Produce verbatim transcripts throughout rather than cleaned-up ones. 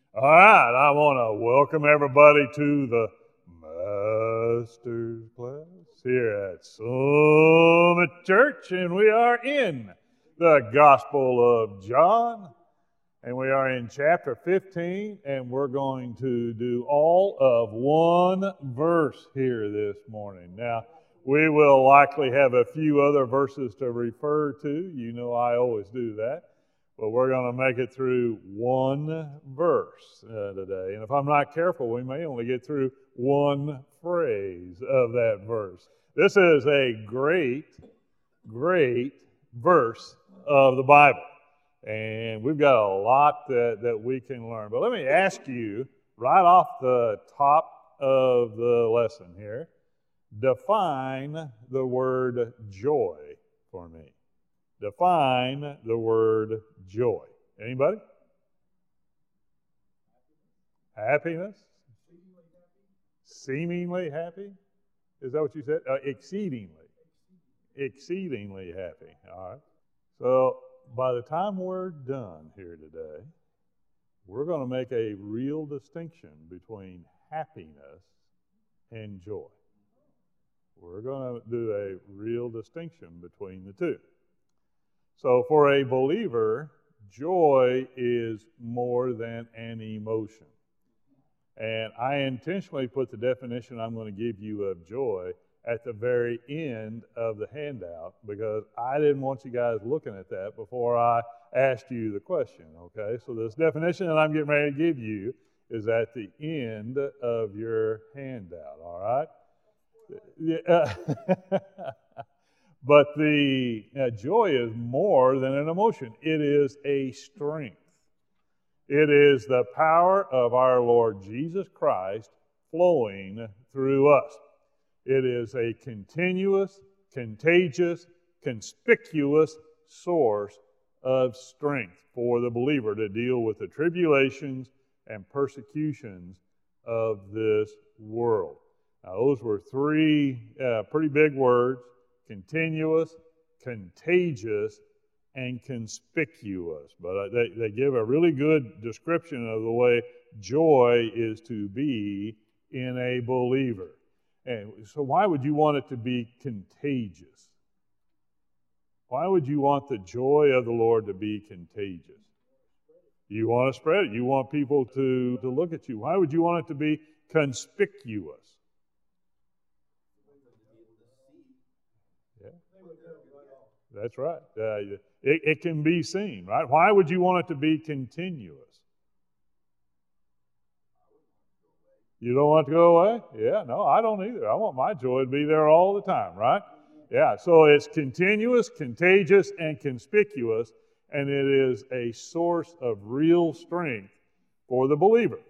All right, I want to welcome everybody to the Master's class here at Summit Church, and we are in the Gospel of John, and we are in chapter fifteen, and we're going to do all of one verse here this morning. Now, we will likely have a few other verses to refer to. You know I always do that. But we're going to make it through one verse uh, today. And if I'm not careful, we may only get through one phrase of that verse. This is a great, great verse of the Bible. And we've got a lot that, that we can learn. But let me ask you, right off the top of the lesson here, define the word joy for me. Define the word joy. Anybody? Happiness? Seemingly happy? Is that what you said? Uh, exceedingly. Exceedingly happy. All right. So by the time we're done here today, we're going to make a real distinction between happiness and joy. We're going to do a real distinction between the two. So for a believer, joy is more than an emotion. And I intentionally put the definition I'm going to give you of joy at the very end of the handout because I didn't want you guys looking at that before I asked you the question, okay? So this definition that I'm getting ready to give you is at the end of your handout, all right? Yeah. But the uh, joy is more than an emotion. It is a strength. It is the power of our Lord Jesus Christ flowing through us. It is a continuous, contagious, conspicuous source of strength for the believer to deal with the tribulations and persecutions of this world. Now, those were three uh, pretty big words. Continuous, contagious, and conspicuous. But they, they give a really good description of the way joy is to be in a believer. And so why would you want it to be contagious? Why would you want the joy of the Lord to be contagious? You want to spread it. You want people to, to look at you. Why would you want it to be conspicuous? That's right. Uh, it, it can be seen, right? Why would you want it to be continuous? You don't want it to go away? Yeah, no, I don't either. I want my joy to be there all the time, right? Yeah, so it's continuous, contagious, and conspicuous, and it is a source of real strength for the believer.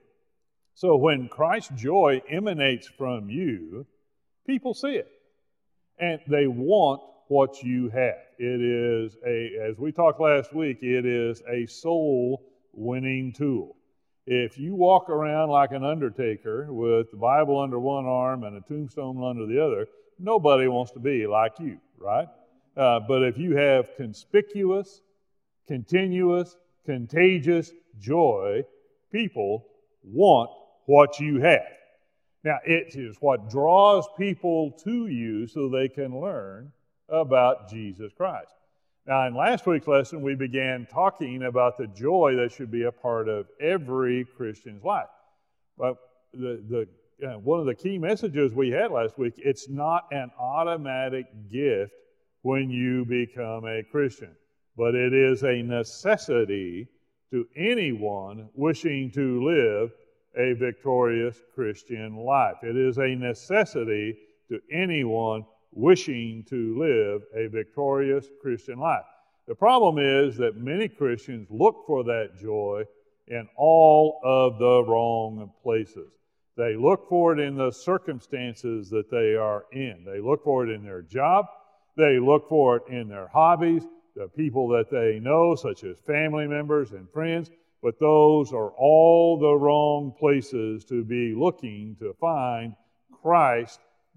So when Christ's joy emanates from you, people see it, and they want what you have. It is a, as we talked last week, it is a soul-winning tool. If you walk around like an undertaker with the Bible under one arm and a tombstone under the other, nobody wants to be like you, right? Uh, but if you have conspicuous, continuous, contagious joy, people want what you have. Now, it is what draws people to you so they can learn about Jesus Christ. Now, in last week's lesson, we began talking about the joy that should be a part of every Christian's life. But the, the uh, one of the key messages we had last week, it's not an automatic gift when you become a Christian, but it is a necessity to anyone wishing to live a victorious Christian life. It is a necessity to anyone wishing to live a victorious Christian life. The problem is that many Christians look for that joy in all of the wrong places. They look for it in the circumstances that they are in. They look for it in their job. They look for it in their hobbies, the people that they know, such as family members and friends. But those are all the wrong places to be looking to find Christ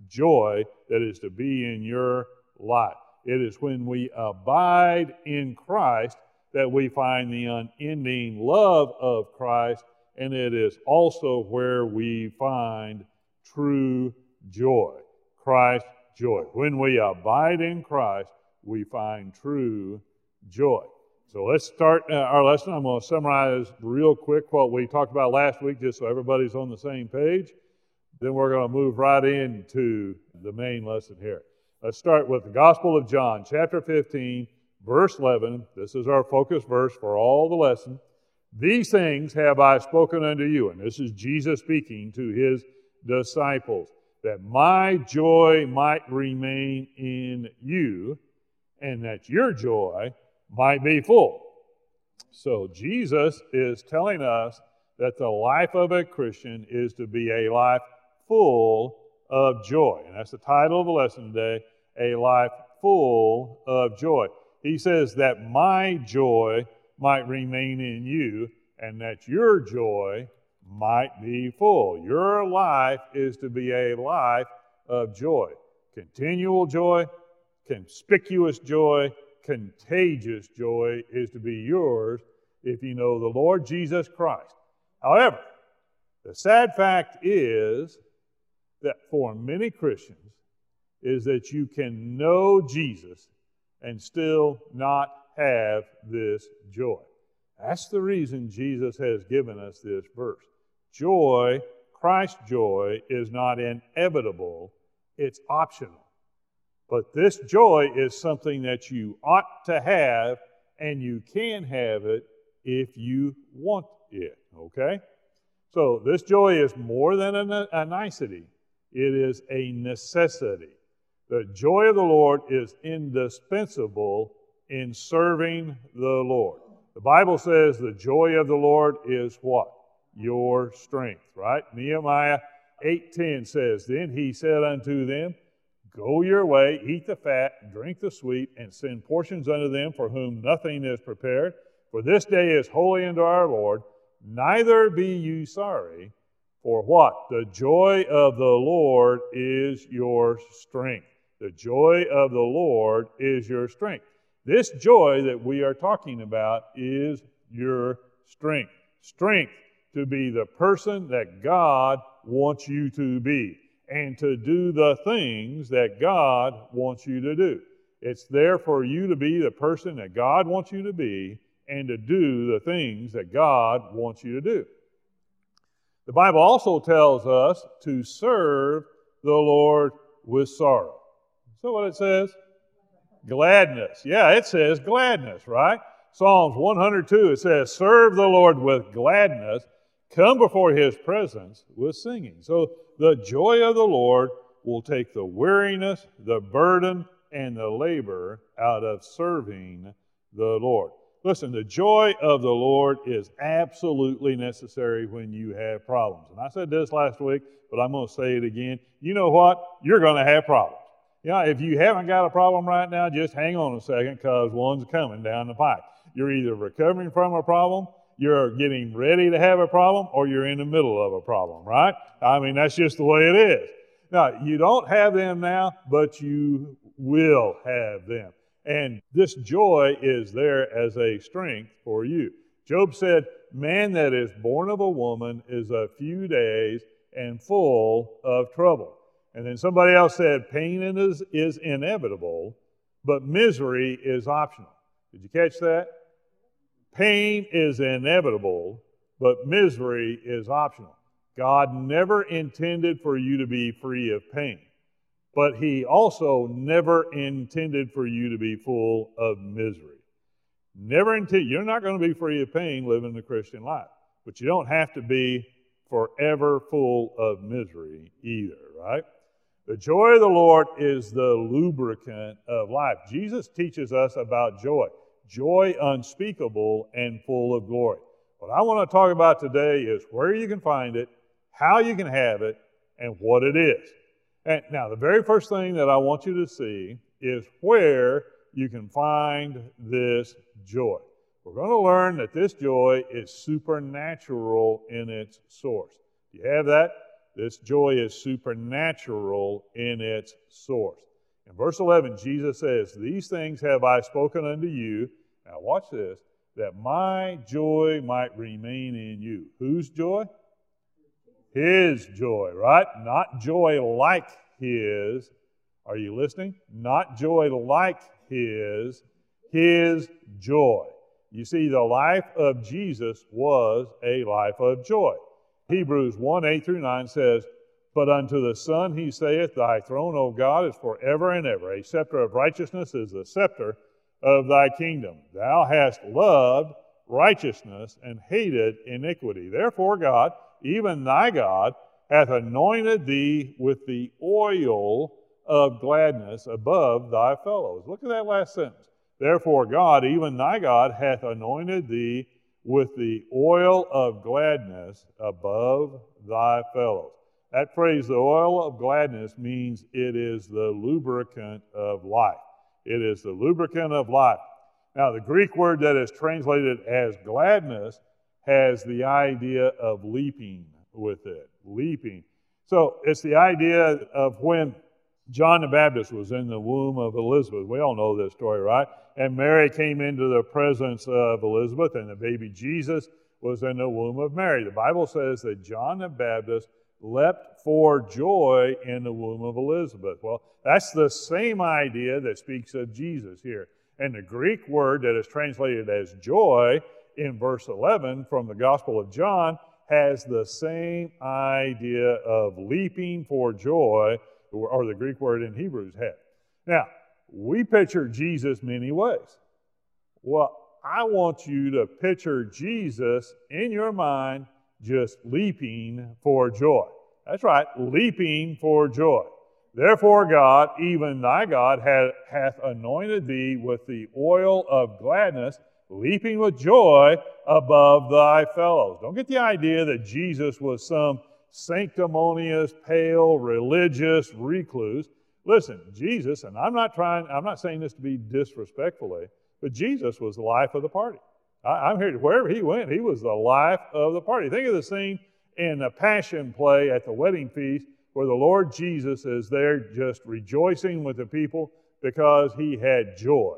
joy that is to be in your life. It is when we abide in Christ that we find the unending love of Christ and it is also where we find true joy, Christ's joy. When we abide in Christ, we find true joy. So let's start uh, our lesson. I'm going to summarize real quick what we talked about last week, just so everybody's on the same page. Then we're going to move right into the main lesson here. Let's start with the Gospel of John, chapter fifteen, verse eleven. This is our focus verse for all the lesson. These things have I spoken unto you, and this is Jesus speaking to his disciples, that my joy might remain in you, and that your joy might be full. So Jesus is telling us that the life of a Christian is to be a life full of joy. And that's the title of the lesson today, a life full of joy. He says that my joy might remain in you and that your joy might be full. Your life is to be a life of joy. Continual joy, conspicuous joy, contagious joy is to be yours if you know the Lord Jesus Christ. However, the sad fact is that for many Christians is that you can know Jesus and still not have this joy. That's the reason Jesus has given us this verse. Joy, Christ's joy, is not inevitable, it's optional. But this joy is something that you ought to have, and you can have it if you want it, okay? So this joy is more than a, a nicety. It is a necessity. The joy of the Lord is indispensable in serving the Lord. The Bible says the joy of the Lord is what? Your strength, right? Nehemiah eight ten says, Then he said unto them, Go your way, eat the fat, drink the sweet, and send portions unto them for whom nothing is prepared. For this day is holy unto our Lord. Neither be ye sorry, for what? The joy of the Lord is your strength. The joy of the Lord is your strength. This joy that we are talking about is your strength. Strength to be the person that God wants you to be and to do the things that God wants you to do. It's there for you to be the person that God wants you to be and to do the things that God wants you to do. The Bible also tells us to serve the Lord with sorrow. So what it says? Gladness. Yeah, it says gladness, right? Psalms one hundred two, it says, Serve the Lord with gladness, come before his presence with singing. So the joy of the Lord will take the weariness, the burden, and the labor out of serving the Lord. Listen, the joy of the Lord is absolutely necessary when you have problems. And I said this last week, but I'm going to say it again. You know what? You're going to have problems. Yeah, if you haven't got a problem right now, just hang on a second because one's coming down the pipe. You're either recovering from a problem, you're getting ready to have a problem, or you're in the middle of a problem, right? I mean, that's just the way it is. Now, you don't have them now, but you will have them. And this joy is there as a strength for you. Job said, Man that is born of a woman is a few days and full of trouble. And then somebody else said, pain is, is inevitable, but misery is optional. Did you catch that? Pain is inevitable, but misery is optional. God never intended for you to be free of pain, but he also never intended for you to be full of misery. Never intended. You're not going to be free of pain living the Christian life, but you don't have to be forever full of misery either, right? The joy of the Lord is the lubricant of life. Jesus teaches us about joy, joy unspeakable and full of glory. What I want to talk about today is where you can find it, how you can have it, and what it is. And now, the very first thing that I want you to see is where you can find this joy. We're going to learn that this joy is supernatural in its source. Do you have that? This joy is supernatural in its source. In verse eleven, Jesus says, These things have I spoken unto you, now watch this, that my joy might remain in you. Whose joy? His joy, right? Not joy like his. Are you listening? Not joy like his, his joy. You see, the life of Jesus was a life of joy. Hebrews one, eight through nine says, but unto the Son he saith, thy throne, O God, is forever and ever. A scepter of righteousness is the scepter of thy kingdom. Thou hast loved righteousness and hated iniquity. Therefore God, even thy God, hath anointed thee with the oil of gladness above thy fellows. Look at that last sentence. Therefore God, even thy God, hath anointed thee with the oil of gladness above thy fellows. That phrase, the oil of gladness, means it is the lubricant of life. It is the lubricant of life. Now, the Greek word that is translated as gladness has the idea of leaping with it, leaping. So it's the idea of when John the Baptist was in the womb of Elizabeth. We all know this story, right? And Mary came into the presence of Elizabeth, and the baby Jesus was in the womb of Mary. The Bible says that John the Baptist leapt for joy in the womb of Elizabeth. Well, that's the same idea that speaks of Jesus here. And the Greek word that is translated as joy in verse eleven from the Gospel of John has the same idea of leaping for joy, or the Greek word in Hebrews had. Now, we picture Jesus many ways. Well, I want you to picture Jesus in your mind just leaping for joy. That's right, leaping for joy. Therefore God, even thy God, hath anointed thee with the oil of gladness, leaping with joy above thy fellows. Don't get the idea that Jesus was some sanctimonious, pale, religious recluse. Listen, Jesus, and I'm not trying, I'm not saying this to be disrespectfully, but Jesus was the life of the party. I, I'm here, wherever he went, he was the life of the party. Think of the scene in the Passion play at the wedding feast where the Lord Jesus is there just rejoicing with the people because he had joy,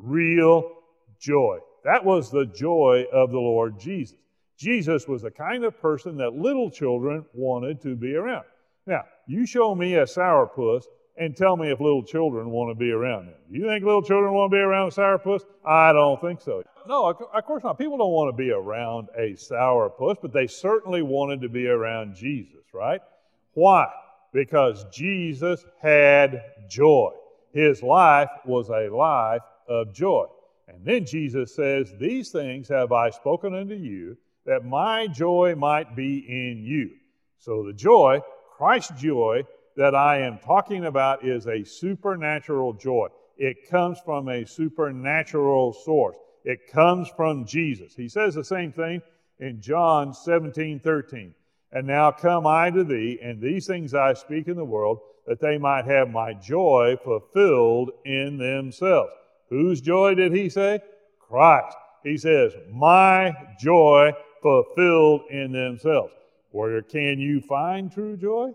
real joy. That was the joy of the Lord Jesus. Jesus was the kind of person that little children wanted to be around. Now, you show me a sourpuss and tell me if little children want to be around him. You think little children want to be around a sourpuss? I don't think so. No, of course not. People don't want to be around a sourpuss, but they certainly wanted to be around Jesus, right? Why? Because Jesus had joy. His life was a life of joy. And then Jesus says, these things have I spoken unto you, that my joy might be in you. So the joy, Christ's joy, that I am talking about is a supernatural joy. It comes from a supernatural source. It comes from Jesus. He says the same thing in John seventeen thirteen. And now come I to thee, and these things I speak in the world, that they might have my joy fulfilled in themselves. Whose joy did he say? Christ. He says, my joy fulfilled in themselves. Where can you find true joy?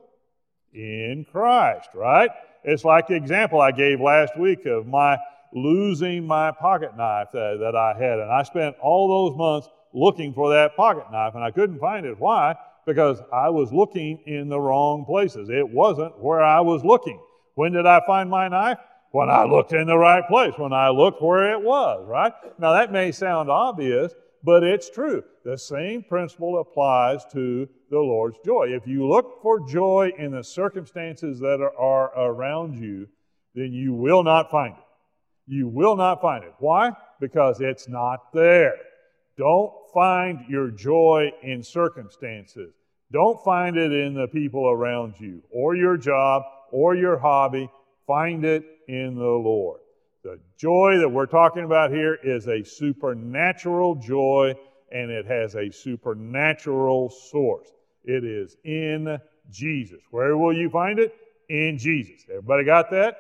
In Christ, right? It's like the example I gave last week of my losing my pocket knife that, that I had. And I spent all those months looking for that pocket knife, and I couldn't find it. Why? Because I was looking in the wrong places. It wasn't where I was looking. When did I find my knife? When I looked in the right place, when I looked where it was, right? Now that may sound obvious, but it's true. The same principle applies to the Lord's joy. If you look for joy in the circumstances that are, are around you, then you will not find it. You will not find it. Why? Because it's not there. Don't find your joy in circumstances. Don't find it in the people around you, or your job, or your hobby. Find it in the Lord. The joy that we're talking about here is a supernatural joy, and it has a supernatural source. It is in Jesus. Where will you find it? In Jesus. Everybody got that?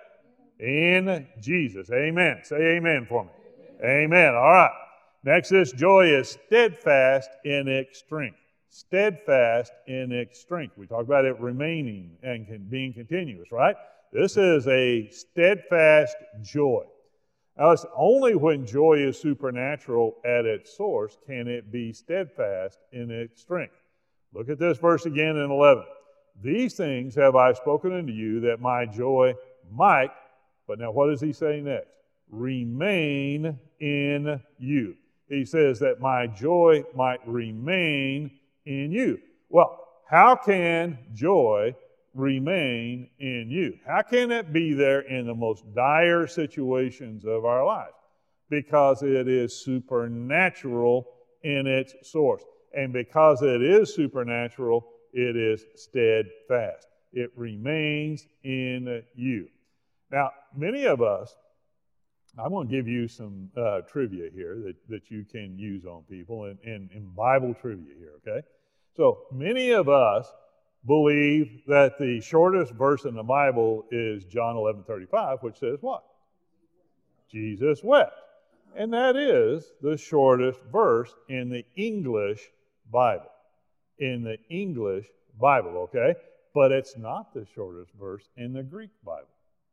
In Jesus. Amen. Say amen for me. Amen. Amen. All right. Next, this joy is steadfast in its strength. Steadfast in its strength. We talked about it remaining and being continuous, right? This is a steadfast joy. Now listen, only when joy is supernatural at its source can it be steadfast in its strength. Look at this verse again in eleven. These things have I spoken unto you, that my joy might, but now what does he say next? Remain in you. He says that my joy might remain in you. Well, how can joy remain in you? How can it be there in the most dire situations of our lives? Because it is supernatural in its source. And because it is supernatural, it is steadfast. It remains in you. Now, many of us, I'm going to give you some uh, trivia here that, that you can use on people in, in, in Bible trivia here, okay? So many of us believe that the shortest verse in the Bible is John eleven thirty-five, which says what? Jesus wept. And that is the shortest verse in the English Bible. In the English Bible, okay? But it's not the shortest verse in the Greek Bible.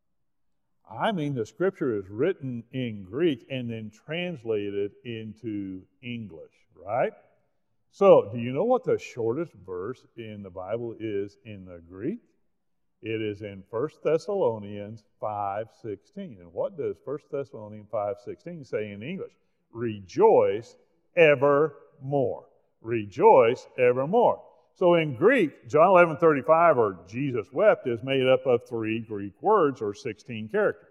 I mean, the scripture is written in Greek and then translated into English, right? So, do you know what the shortest verse in the Bible is in the Greek? It is in First Thessalonians five sixteen. And what does First Thessalonians five sixteen say in English? Rejoice evermore. Rejoice evermore. So in Greek, John eleven thirty-five, or Jesus wept, is made up of three Greek words or sixteen characters.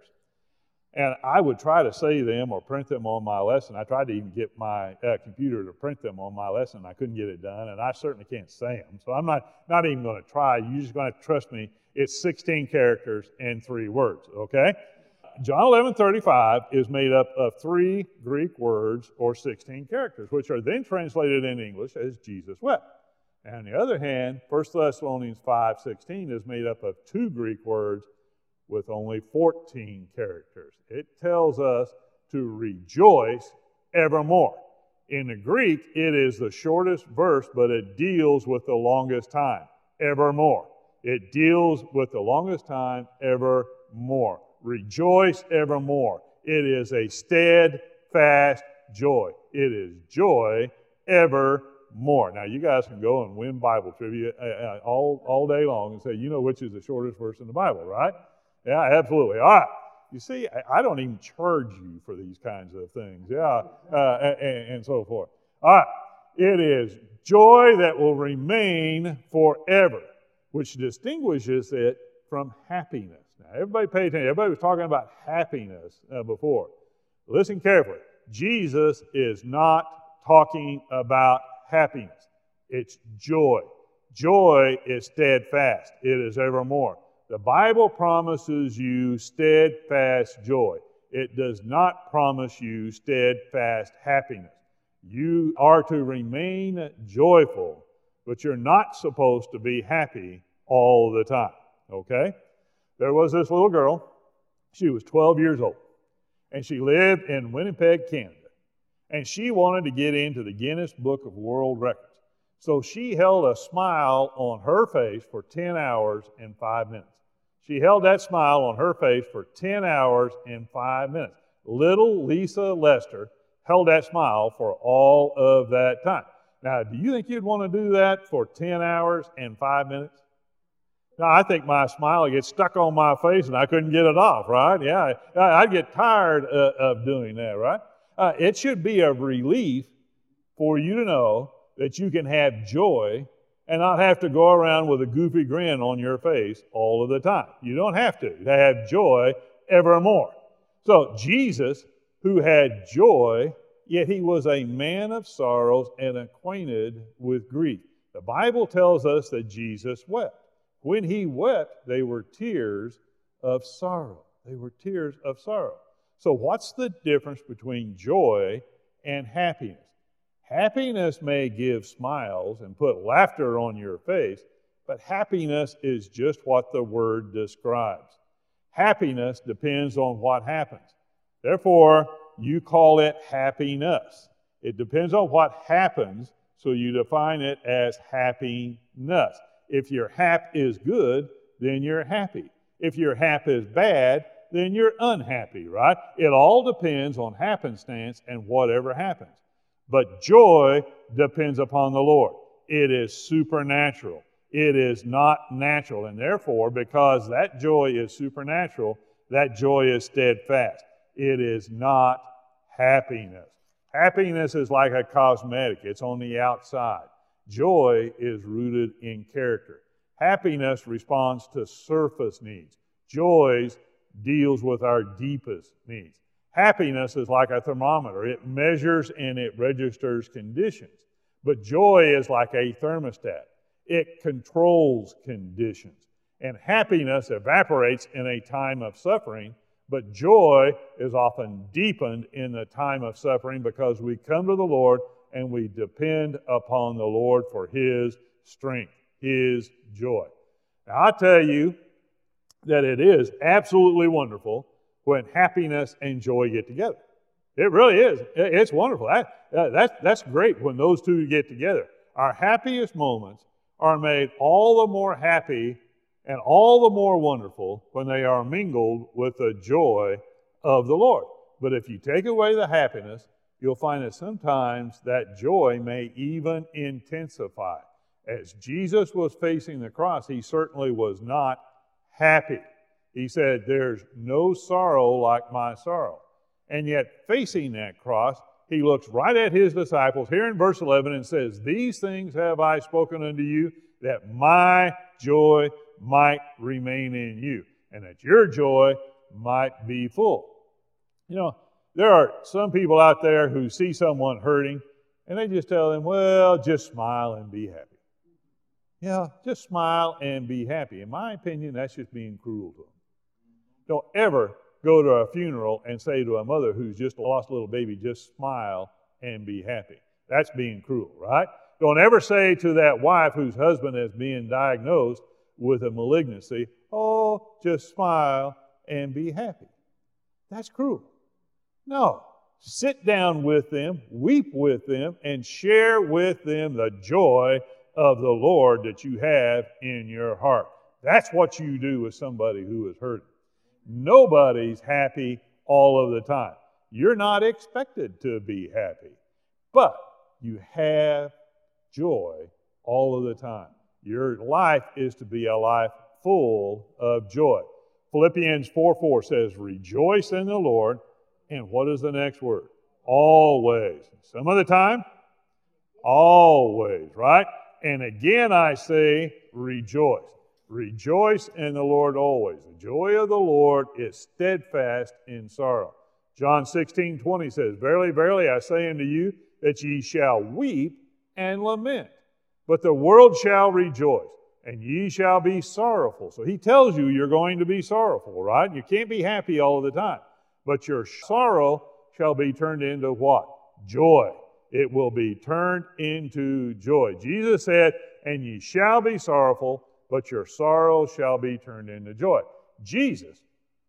And I would try to say them or print them on my lesson. I tried to even get my uh, computer to print them on my lesson. I couldn't get it done, and I certainly can't say them. So I'm not, not even going to try. You're just going to have to trust me. It's sixteen characters and three words, okay? John eleven thirty-five is made up of three Greek words or sixteen characters, which are then translated in English as Jesus wept. And on the other hand, First Thessalonians five sixteen is made up of two Greek words with only fourteen characters. It tells us to rejoice evermore. In the Greek, it is the shortest verse, but it deals with the longest time, evermore. It deals with the longest time, evermore. Rejoice evermore. It is a steadfast joy. It is joy evermore. Now, you guys can go and win Bible trivia uh, all, all day long and say, you know which is the shortest verse in the Bible, right? Yeah, absolutely. All right. You see, I, I don't even charge you for these kinds of things. Yeah, uh, and, and so forth. All right. It is joy that will remain forever, which distinguishes it from happiness. Now, everybody pay attention. Everybody was talking about happiness uh, before. Listen carefully. Jesus is not talking about happiness. It's joy. Joy is steadfast. It is evermore. The Bible promises you steadfast joy. It does not promise you steadfast happiness. You are to remain joyful, but you're not supposed to be happy all the time, okay? There was this little girl. She was twelve years old, and she lived in Winnipeg, Canada, and she wanted to get into the Guinness Book of World Records. So she held a smile on her face for ten hours and five minutes. She held that smile on her face for ten hours and five minutes. Little Lisa Lester held that smile for all of that time. Now, do you think you'd want to do that for ten hours and five minutes? Now, I think my smile would get stuck on my face and I couldn't get it off, right? Yeah, I'd get tired uh, of doing that, right? Uh, it should be a relief for you to know that you can have joy and not have to go around with a goofy grin on your face all of the time. You don't have to. To have joy evermore. So Jesus, who had joy, yet he was a man of sorrows and acquainted with grief. The Bible tells us that Jesus wept. When he wept, they were tears of sorrow. They were tears of sorrow. So what's the difference between joy and happiness? Happiness may give smiles and put laughter on your face, but happiness is just what the word describes. Happiness depends on what happens. Therefore, you call it happiness. It depends on what happens, so you define it as happiness. If your hap is good, then you're happy. If your hap is bad, then you're unhappy, right? It all depends on happenstance and whatever happens. But joy depends upon the Lord. It is supernatural. It is not natural. And therefore, because that joy is supernatural, that joy is steadfast. It is not happiness. Happiness is like a cosmetic. It's on the outside. Joy is rooted in character. Happiness responds to surface needs. Joy deals with our deepest needs. Happiness is like a thermometer. It measures and it registers conditions. But joy is like a thermostat. It controls conditions. And happiness evaporates in a time of suffering, but joy is often deepened in the time of suffering because we come to the Lord and we depend upon the Lord for His strength, His joy. Now, I tell you that it is absolutely wonderful when happiness and joy get together. It really is. It's wonderful. That, that's, that's great when those two get together. Our happiest moments are made all the more happy and all the more wonderful when they are mingled with the joy of the Lord. But if you take away the happiness, you'll find that sometimes that joy may even intensify. As Jesus was facing the cross, He certainly was not happy. He said, "There's no sorrow like my sorrow." And yet, facing that cross, He looks right at His disciples here in verse eleven and says, "These things have I spoken unto you, that my joy might remain in you, and that your joy might be full." You know, there are some people out there who see someone hurting, and they just tell them, "Well, just smile and be happy." Yeah, just smile and be happy. In my opinion, that's just being cruel to them. Don't ever go to a funeral and say to a mother who's just lost a little baby, "Just smile and be happy." That's being cruel, right? Don't ever say to that wife whose husband is being diagnosed with a malignancy, "Oh, just smile and be happy." That's cruel. No. Sit down with them, weep with them, and share with them the joy of the Lord that you have in your heart. That's what you do with somebody who is hurting. Nobody's happy all of the time. You're not expected to be happy, but you have joy all of the time. Your life is to be a life full of joy. Philippians four four says, "Rejoice in the Lord." And what is the next word? Always. Some of the time? Always, right? And again I say, rejoice. Rejoice in the Lord always. The joy of the Lord is steadfast in sorrow. John sixteen twenty says, "Verily, verily, I say unto you, that ye shall weep and lament, but the world shall rejoice, and ye shall be sorrowful." So He tells you you're going to be sorrowful, right? You can't be happy all of the time. But your sorrow shall be turned into what? Joy. It will be turned into joy. Jesus said, "And ye shall be sorrowful, but your sorrow shall be turned into joy." Jesus,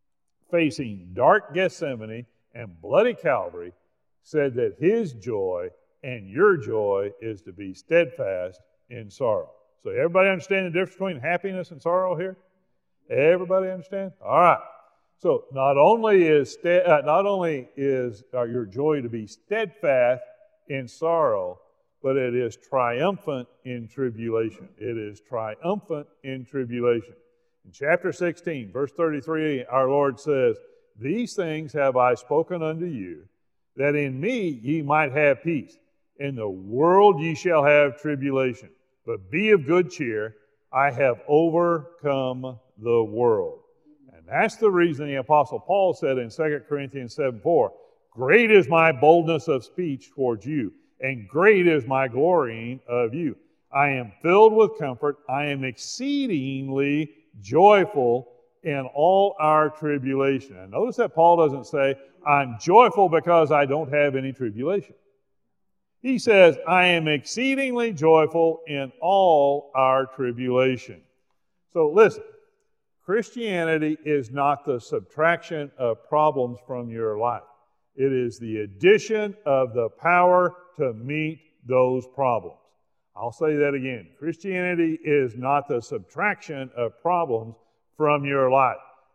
facing dark Gethsemane and bloody Calvary, said that His joy and your joy is to be steadfast in sorrow. So everybody understand the difference between happiness and sorrow here? Everybody understand? All right. So not only is ste- uh, not only is uh, your joy to be steadfast in sorrow, but it is triumphant in tribulation. It is triumphant in tribulation. In chapter sixteen, verse thirty-three, our Lord says, "These things have I spoken unto you, that in me ye might have peace. In the world ye shall have tribulation. But be of good cheer, I have overcome the world." And that's the reason the Apostle Paul said in Second Corinthians seven four, "Great is my boldness of speech towards you, and great is my glorying of you. I am filled with comfort. I am exceedingly joyful in all our tribulation." And notice that Paul doesn't say, "I'm joyful because I don't have any tribulation." He says, "I am exceedingly joyful in all our tribulation." So listen, Christianity is not the subtraction of problems from your life. It is the addition of the power to meet those problems. I'll say that again. Christianity is not the subtraction of problems from your life.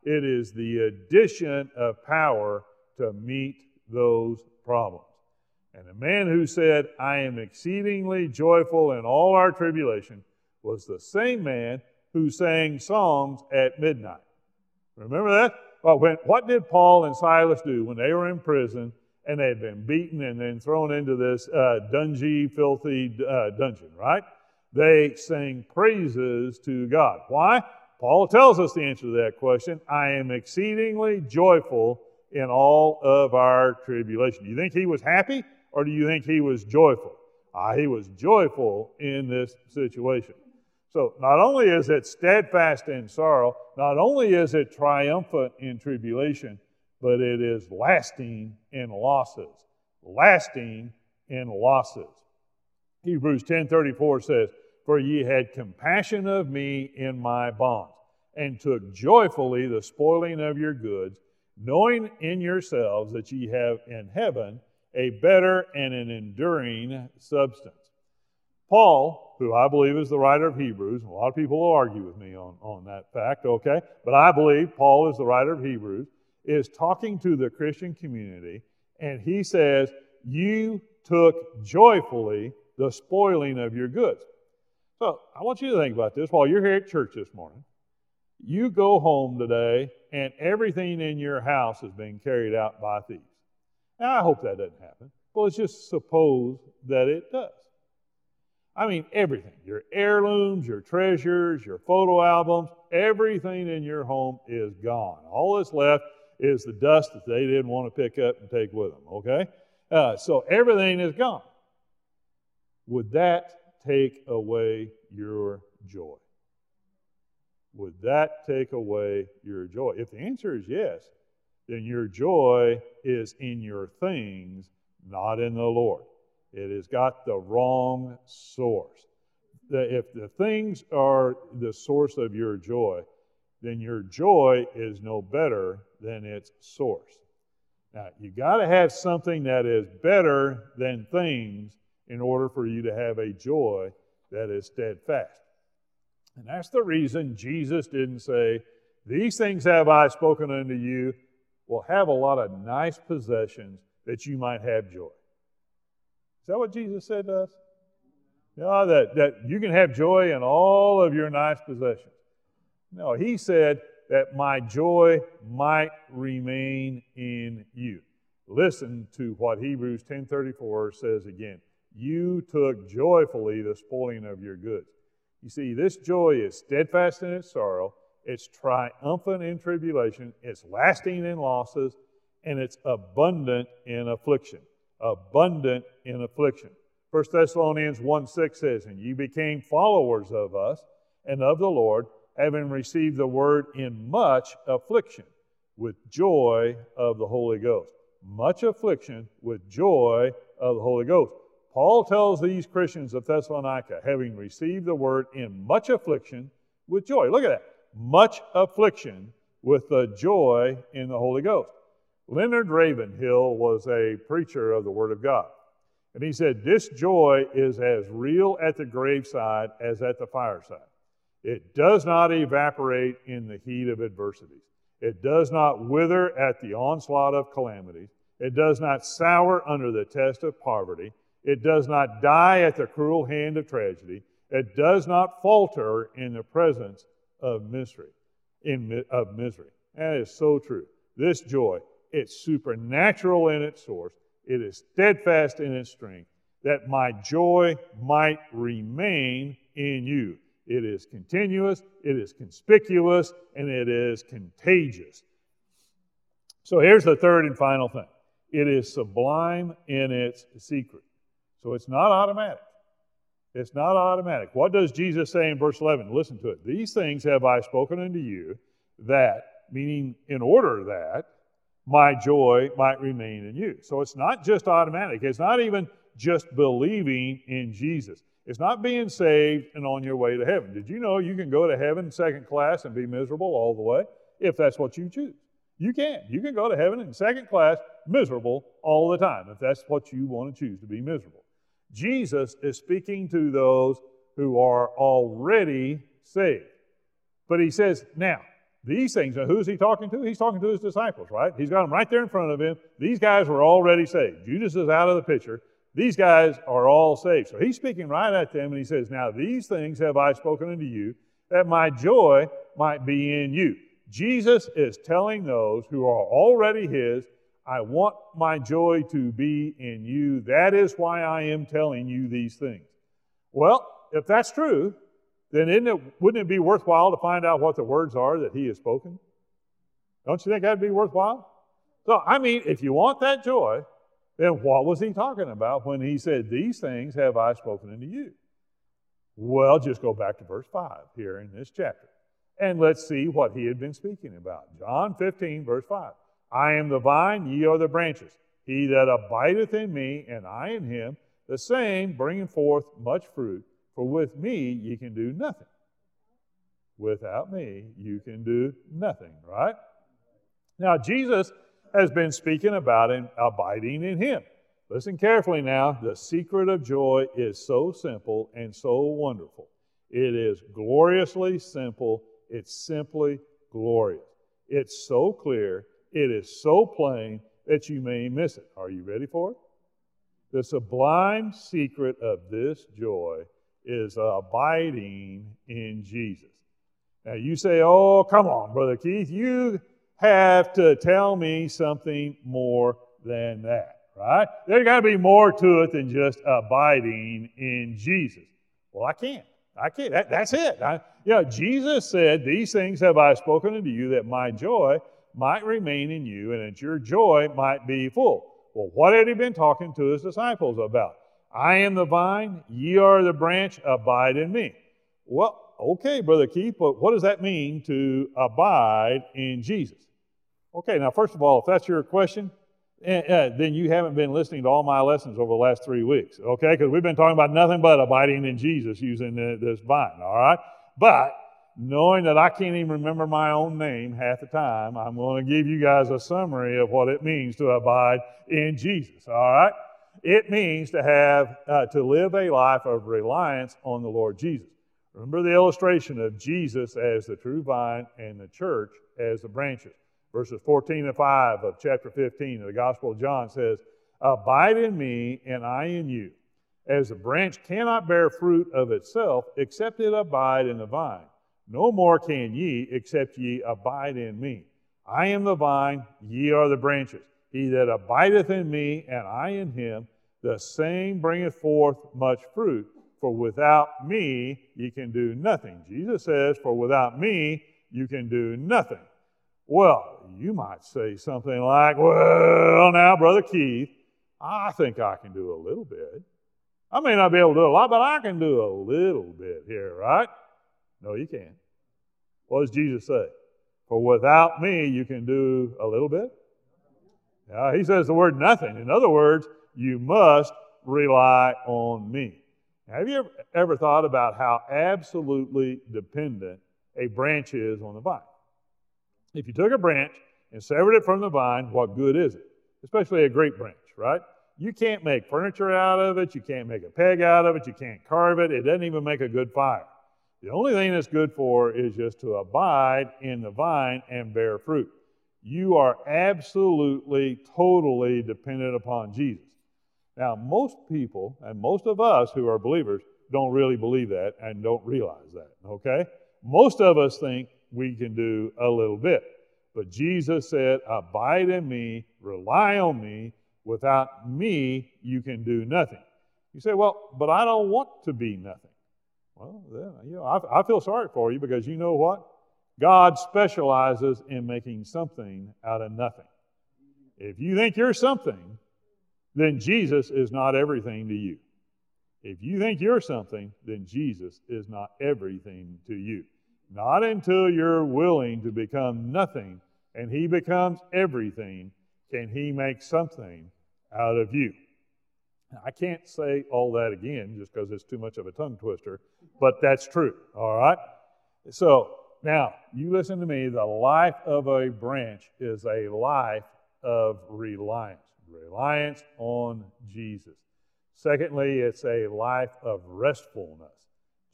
It is the addition of power to meet those problems. And the man who said, I am exceedingly joyful in all our tribulation, was the same man who sang songs at midnight. Remember that? Well, when, what did Paul and Silas do when they were in prison and they had been beaten and then thrown into this uh, dungy, filthy uh, dungeon, right? They sang praises to God. Why? Paul tells us the answer to that question. I am exceedingly joyful in all of our tribulation. Do you think he was happy or do you think he was joyful? Ah, he was joyful in this situation. So not only is it steadfast in sorrow, not only is it triumphant in tribulation, but it is lasting in losses. Lasting in losses. Hebrews ten thirty-four says, For ye had compassion of me in my bonds, and took joyfully the spoiling of your goods, knowing in yourselves that ye have in heaven a better and an enduring substance. Paul, who I believe is the writer of Hebrews, and a lot of people will argue with me on, on that fact, okay, but I believe Paul is the writer of Hebrews, is talking to the Christian community, and he says, you took joyfully the spoiling of your goods. So I want you to think about this while you're here at church this morning. You go home today, and everything in your house is being carried out by thieves. Now, I hope that doesn't happen, but let's just suppose that it does. I mean, everything. Your heirlooms, your treasures, your photo albums, everything in your home is gone. All that's left is the dust that they didn't want to pick up and take with them, okay? Uh, so everything is gone. Would that take away your joy? Would that take away your joy? If the answer is yes, then your joy is in your things, not in the Lord. It has got the wrong source. If the things are the source of your joy, then your joy is no better than its source. Now, you got to have something that is better than things in order for you to have a joy that is steadfast. And that's the reason Jesus didn't say, these things have I spoken unto you. Well, have a lot of nice possessions that you might have joy. Is that what Jesus said to us? No, that, that you can have joy in all of your nice possessions. No, he said that my joy might remain in you. Listen to what Hebrews ten thirty-four says again. You took joyfully the spoiling of your goods. You see, this joy is steadfast in its sorrow, it's triumphant in tribulation, it's lasting in losses, and it's abundant in affliction. Abundant in affliction. First Thessalonians one six says, And ye became followers of us and of the Lord, having received the word in much affliction, with joy of the Holy Ghost. Much affliction with joy of the Holy Ghost. Paul tells these Christians of Thessalonica, having received the word in much affliction with joy. Look at that. Much affliction with the joy in the Holy Ghost. Leonard Ravenhill was a preacher of the Word of God. And he said, this joy is as real at the graveside as at the fireside. It does not evaporate in the heat of adversities. It does not wither at the onslaught of calamities. It does not sour under the test of poverty. It does not die at the cruel hand of tragedy. It does not falter in the presence of misery. In, of misery. That is so true. This joy, it's supernatural in its source. It is steadfast in its strength, that my joy might remain in you. It is continuous, it is conspicuous, and it is contagious. So here's the third and final thing. It is sublime in its secret. So it's not automatic. It's not automatic. What does Jesus say in verse eleven? Listen to it. These things have I spoken unto you, that, meaning in order that, my joy might remain in you. So it's not just automatic. It's not even just believing in Jesus. It's not being saved and on your way to heaven. Did you know you can go to heaven second class and be miserable all the way? If that's what you choose. You can. You can go to heaven in second class miserable all the time if that's what you want to choose, to be miserable. Jesus is speaking to those who are already saved. But he says, now, these things, now who's he talking to? He's talking to his disciples, right? He's got them right there in front of him. These guys were already saved. Judas is out of the picture. These guys are all saved. So he's speaking right at them, and he says, now these things have I spoken unto you, that my joy might be in you. Jesus is telling those who are already his, I want my joy to be in you. That is why I am telling you these things. Well, if that's true, then isn't it, wouldn't it be worthwhile to find out what the words are that he has spoken? Don't you think that'd be worthwhile? So, I mean, if you want that joy, then what was he talking about when he said, these things have I spoken unto you? Well, just go back to verse five here in this chapter, and let's see what he had been speaking about. John fifteen, verse five. I am the vine, ye are the branches. He that abideth in me, and I in him, the same bringing forth much fruit. For with me ye can do nothing. Without me you can do nothing, right? Now, Jesus has been speaking about him abiding in him. Listen carefully now. The secret of joy is so simple and so wonderful. It is gloriously simple. It's simply glorious. It's so clear. It is so plain that you may miss it. Are you ready for it? The sublime secret of this joy is abiding in Jesus. Now you say, oh, come on, Brother Keith, you have to tell me something more than that, right? There's got to be more to it than just abiding in Jesus. Well, I can't. I can't. That, that's it. I, you know, Jesus said, these things have I spoken unto you, that my joy might remain in you, and that your joy might be full. Well, what had he been talking to his disciples about? I am the vine, ye are the branch, abide in me. Well, okay, Brother Keith, but what does that mean to abide in Jesus? Okay, now first of all, if that's your question, uh, then you haven't been listening to all my lessons over the last three weeks, okay? Because we've been talking about nothing but abiding in Jesus using the, this vine, all right? But knowing that I can't even remember my own name half the time, I'm going to give you guys a summary of what it means to abide in Jesus, all right? It means to have, uh, to live a life of reliance on the Lord Jesus. Remember the illustration of Jesus as the true vine and the church as the branches. Verses fourteen and five of chapter fifteen of the Gospel of John says, abide in me and I in you. As the branch cannot bear fruit of itself except it abide in the vine. No more can ye except ye abide in me. I am the vine, ye are the branches. He that abideth in me and I in him, the same bringeth forth much fruit. For without me ye can do nothing. Jesus says, for without me you can do nothing. Well, you might say something like, well, now, Brother Keith, I think I can do a little bit. I may not be able to do a lot, but I can do a little bit here, right? No, you can't. What does Jesus say? For without me you can do a little bit? Yeah, he says the word nothing. In other words, you must rely on me. Now, have you ever, ever thought about how absolutely dependent a branch is on the vine? If you took a branch and severed it from the vine, what good is it? Especially a grape branch, right? You can't make furniture out of it. You can't make a peg out of it. You can't carve it. It doesn't even make a good fire. The only thing it's good for is just to abide in the vine and bear fruit. You are absolutely, totally dependent upon Jesus. Now, most people, and most of us who are believers, don't really believe that and don't realize that, okay? Most of us think we can do a little bit. But Jesus said, abide in me, rely on me. Without me, you can do nothing. You say, well, but I don't want to be nothing. Well, then, you know, I, I feel sorry for you because you know what? God specializes in making something out of nothing. If you think you're something, then Jesus is not everything to you. If you think you're something, then Jesus is not everything to you. Not until you're willing to become nothing and He becomes everything can He make something out of you. Now, I can't say all that again just because it's too much of a tongue twister, but that's true, all right? So, now, you listen to me. The life of a branch is a life of reliance. Reliance on Jesus. Secondly, it's a life of restfulness.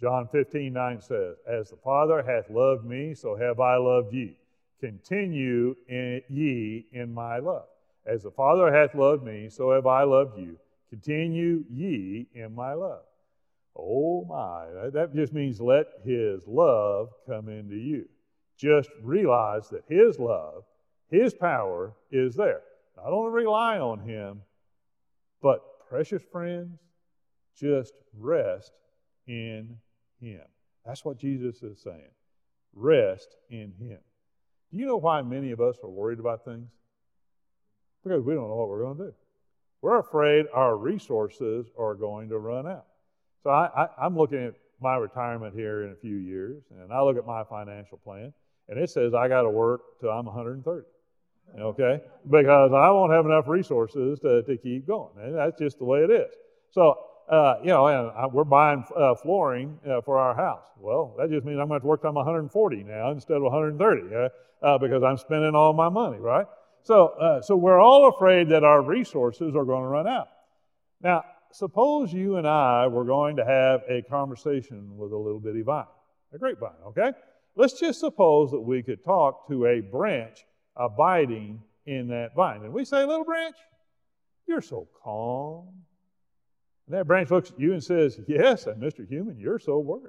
John fifteen nine says, as the Father hath loved me, so have I loved you. Continue in, ye in my love. As the Father hath loved me, so have I loved you. Continue ye in my love. Oh my, that just means let his love come into you. Just realize that his love, his power is there. Not only rely on him, but precious friends, just rest in him. That's what Jesus is saying. Rest in him. Do you know why many of us are worried about things? Because we don't know what we're going to do. We're afraid our resources are going to run out. So I, I, I'm looking at my retirement here in a few years, and I look at my financial plan, and it says I got to work till I'm one hundred thirty, okay? Because I won't have enough resources to, to keep going, and that's just the way it is. So, uh, you know, and I, we're buying uh, flooring uh, for our house. Well, that just means I'm going to have to work till I'm one hundred forty now instead of one hundred thirty uh, uh, because I'm spending all my money, right? So, uh, so we're all afraid that our resources are going to run out. Now, suppose you and I were going to have a conversation with a little bitty vine, a grapevine, okay? Let's just suppose that we could talk to a branch abiding in that vine. And we say, little branch, you're so calm. And that branch looks at you and says, yes, and Mister Human, you're so worried.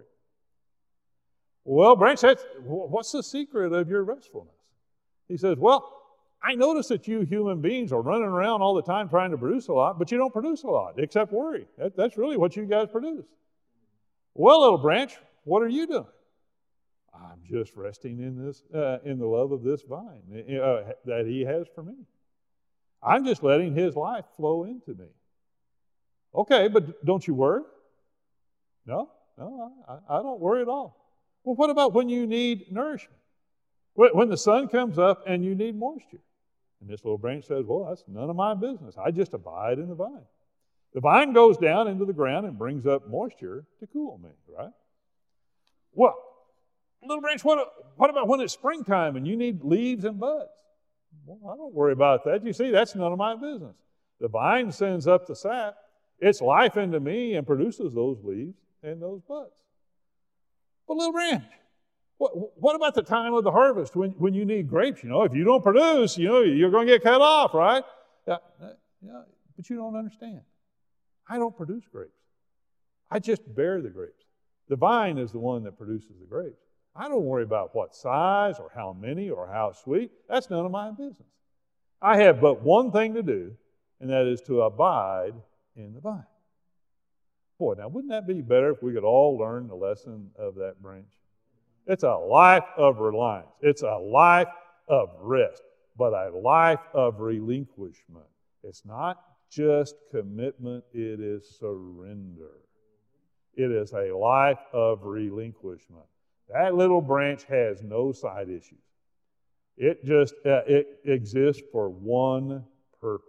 Well, branch, that's, what's the secret of your restfulness? He says, well, I notice that you human beings are running around all the time trying to produce a lot, but you don't produce a lot, except worry. That, that's really what you guys produce. Well, little branch, what are you doing? I'm just resting in this, uh, in the love of this vine uh, that he has for me. I'm just letting his life flow into me. Okay, but don't you worry? No, no, I, I don't worry at all. Well, what about when you need nourishment? When the sun comes up and you need moisture? And this little branch says, well, that's none of my business. I just abide in the vine. The vine goes down into the ground and brings up moisture to cool me, right? Well, little branch, what, what about when it's springtime and you need leaves and buds? Well, I don't worry about that. You see, that's none of my business. The vine sends up the sap. It's life into me and produces those leaves and those buds. But little branch, What, what about the time of the harvest when, when you need grapes? You know, if you don't produce, you know, you're going to get cut off, right? Yeah, yeah, but you don't understand. I don't produce grapes. I just bear the grapes. The vine is the one that produces the grapes. I don't worry about what size or how many or how sweet. That's none of my business. I have but one thing to do, and that is to abide in the vine. Boy, now wouldn't that be better if we could all learn the lesson of that branch? It's a life of reliance. It's a life of rest, but a life of relinquishment. It's not just commitment, it is surrender. It is a life of relinquishment. That little branch has no side issues. It just, uh, it exists for one purpose.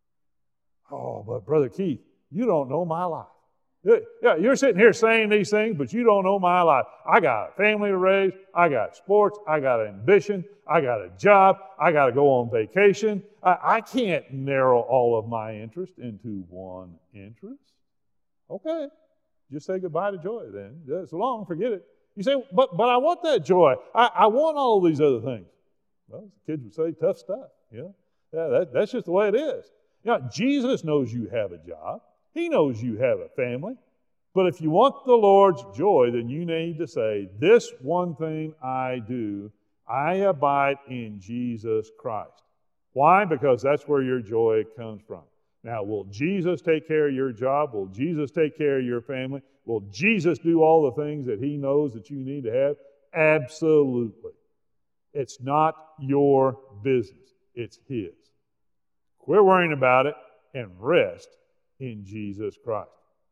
Oh, but Brother Keith, you don't know my life. Yeah, you're sitting here saying these things, but you don't know my life. I got a family to raise. I got sports. I got an ambition. I got a job. I got to go on vacation. I, I can't narrow all of my interest into one interest. Okay, just say goodbye to joy then. So long, forget it. You say, but but I want that joy. I, I want all of these other things. Well, the kids would say tough stuff. You know? Yeah, that, that's just the way it is. You know, Jesus knows you have a job. He knows you have a family. But if you want the Lord's joy, then you need to say, this one thing I do, I abide in Jesus Christ. Why? Because that's where your joy comes from. Now, will Jesus take care of your job? Will Jesus take care of your family? Will Jesus do all the things that he knows that you need to have? Absolutely. It's not your business. It's his. Quit worrying about it and rest in Jesus Christ.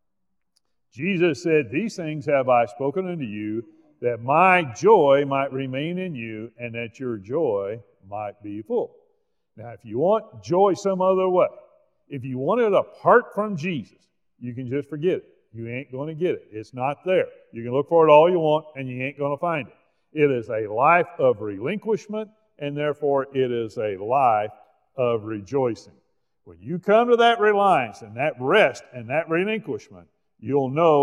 Jesus said, these things have I spoken unto you, that my joy might remain in you, and that your joy might be full. Now, if you want joy some other way, if you want it apart from Jesus, you can just forget it. You ain't going to get it. It's not there. You can look for it all you want, and you ain't going to find it. It is a life of relinquishment, and therefore it is a life of rejoicing. When you come to that reliance and that rest and that relinquishment, you'll know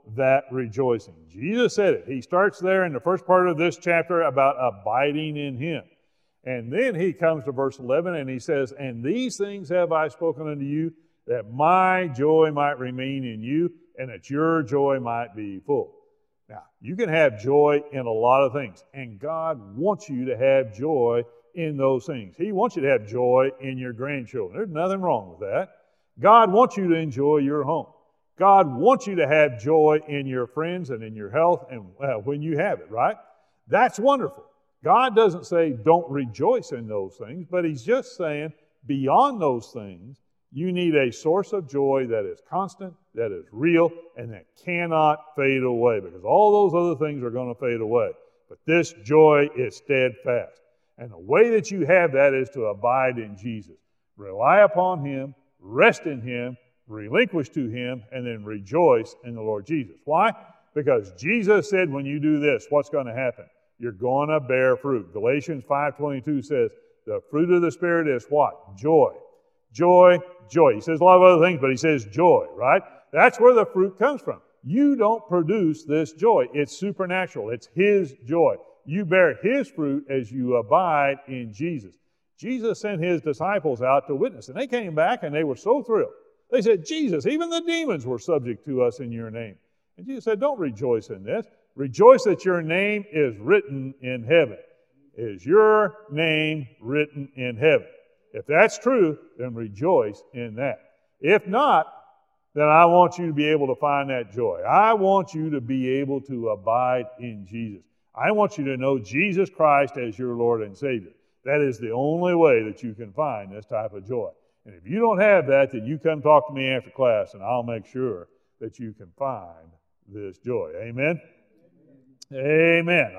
that rejoicing. Jesus said it. He starts there in the first part of this chapter about abiding in Him. And then he comes to verse eleven and he says, and these things have I spoken unto you, that my joy might remain in you, and that your joy might be full. Now, you can have joy in a lot of things, and God wants you to have joy in those things. He wants you to have joy in your grandchildren. There's nothing wrong with that. God wants you to enjoy your home. God wants you to have joy in your friends and in your health and uh, when you have it, right? That's wonderful. God doesn't say don't rejoice in those things, but He's just saying beyond those things, you need a source of joy that is constant, that is real, and that cannot fade away, because all those other things are going to fade away. But this joy is steadfast. And the way that you have that is to abide in Jesus. Rely upon Him, rest in Him, relinquish to Him, and then rejoice in the Lord Jesus. Why? Because Jesus said when you do this, what's going to happen? You're going to bear fruit. Galatians five twenty-two says, the fruit of the Spirit is what? Joy. Joy, joy. He says a lot of other things, but he says joy, right? That's where the fruit comes from. You don't produce this joy. It's supernatural. It's His joy. You bear His fruit as you abide in Jesus. Jesus sent His disciples out to witness, and they came back and they were so thrilled. They said, Jesus, even the demons were subject to us in your name. And Jesus said, don't rejoice in this. Rejoice that your name is written in heaven. Is your name written in heaven? If that's true, then rejoice in that. If not, then I want you to be able to find that joy. I want you to be able to abide in Jesus. I want you to know Jesus Christ as your Lord and Savior. That is the only way that you can find this type of joy. And if you don't have that, then you come talk to me after class, and I'll make sure that you can find this joy. Amen? Amen.